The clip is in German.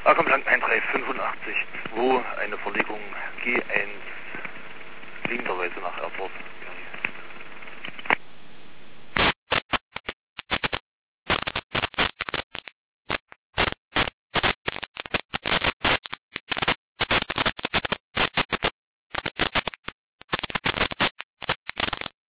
Akkumplan 1385, 2, eine Verlegung G1 linkerweise nach Airport.